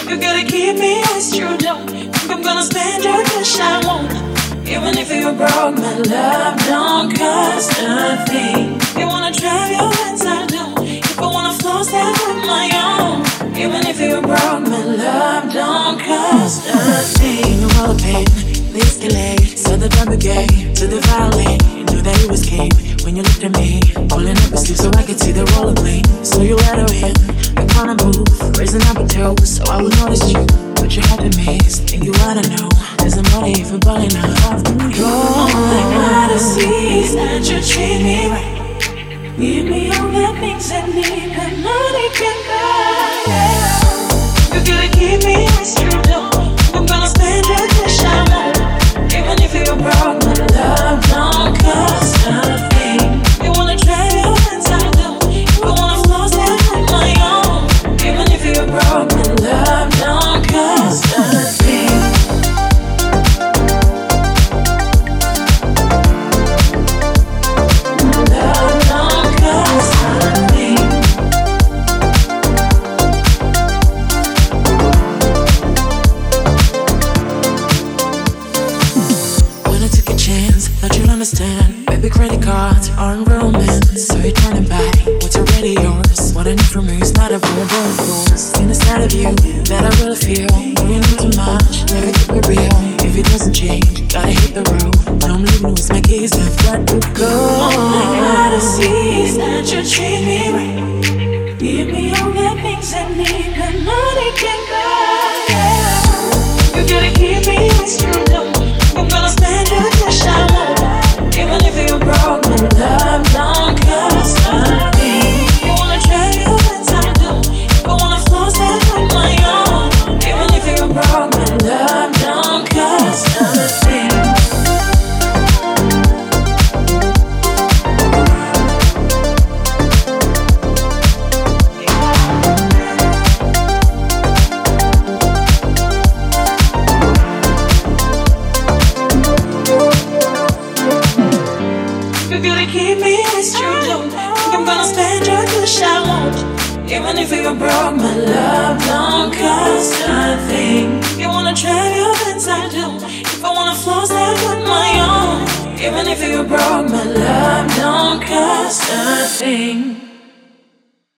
You gotta keep me as you don't. Think I'm gonna spend your cash, I won't. Even if you broke, my love don't cost a thing. You wanna drive your hands, I don't. If I wanna floss that with my own. Even if you broke, my love don't cost a thing. You all the pain, the escalate. So the drum began to the violin. You knew that you escaped when you looked at me. Pulling up your sleeve so I could see the roller blade. So you let her in, the corner move, raising up a toe so I would notice you. But you had to miss, and you oughta know. There's a money for balling out. All I gotta see is that you treat me right. Give me all the things I need, but money can buy. You gotta keep me as you don't. I'm gonna spend your cash, I won't. Even if you broke, my love don't cost a thing. You wanna try your hands, I don't. If I wanna floss that on my own. Even if you broke, my love don't cost a thing. Understand, baby, credit cards aren't romance. So you're trying to buy what's already yours. What I need from you is not a verbal force. In the side of you that I really feel. When you know too much, never keep it real. If it doesn't change, gotta hit the road. When I'm leaving with my keys, I've got to go. All I gotta see is that you treat me right. Give me all the things I need, but money can buy. You gotta keep me as you don't. I'm gonna spend your cash, I won't. Even if you broke, my love don't cost a thing. You wanna try your hands, I don't. If I wanna floss that on my own. Even if you broke, my love don't cost a thing. Keep me as you don't. Think I'm gonna spend your cash, I won't. Even if you broke, my love don't cost a thing. You wanna try your hands, I don't. If I wanna floss that with my own. Even if you broke, my love don't cost a thing.